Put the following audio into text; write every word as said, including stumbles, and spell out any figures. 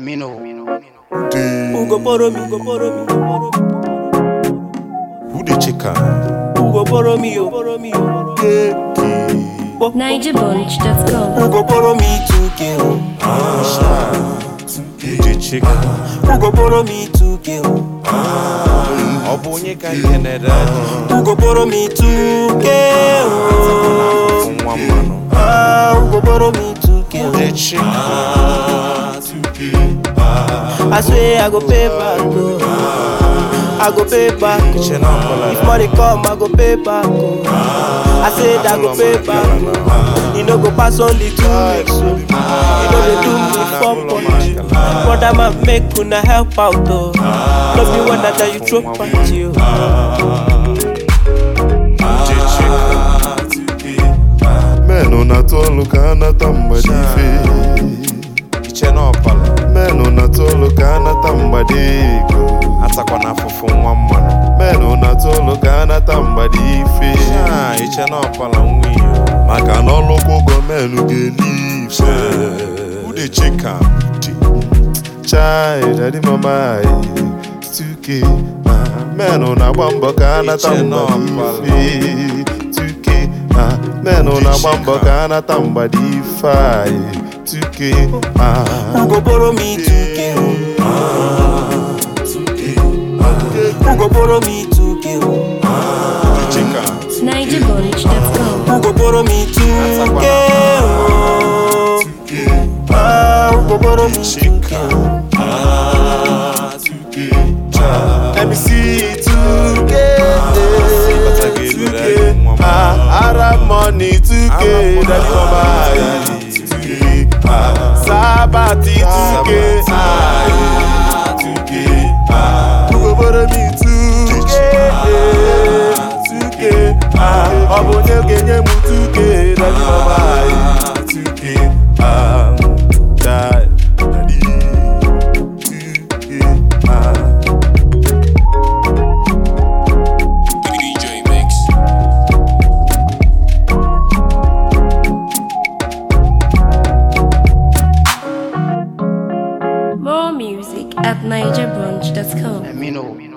me know. Who go borrow me? Who go borrow me? Who the chicken? Who go borrow me? Who borrow me? Niger Bunch dot com. Who go borrow me two K? Who the chicken? Who go borrow me two K? Obonye ka yeneda. Who go borrow me two K? Ah, who go borrow me two K? Who the chicken? I swear I go pay back, oh. I go pay back, oh. If money come, I go pay back, oh. I said I go pay back, oh. You know go pass only two weeks, oh. You know they do me for punch. Brother man make una help out, oh. Love me when that you throw punch you. Meno na tolo kana tambadife. Kicheno pala. Meno na tolo kana tambadiko. Atakwa na fufu mwamano. Meno na tolo kana tambadife. Ah, icheno pala nwi. Maka no loko go menu ge leave. Who the chicken? Chai, daddy mama, two K. Meno na bambo kana tambadife. two K. Meno na bambo kana tambadife. two K. Who go borrow me two K? Who go borrow me two K? Niger Bunch dot com. Who go borrow me two K? Ah, who go borrow me two K? Let me see two K. two K. Ah, Arab money two K. Daddy mama. Sabati two K. two K. Who go borrow me two K? two K. Obonye genye mu two K. Daddy mama. two K. Daddy. two K. D J Mix. More music at Niger Bunch dot com. Me know.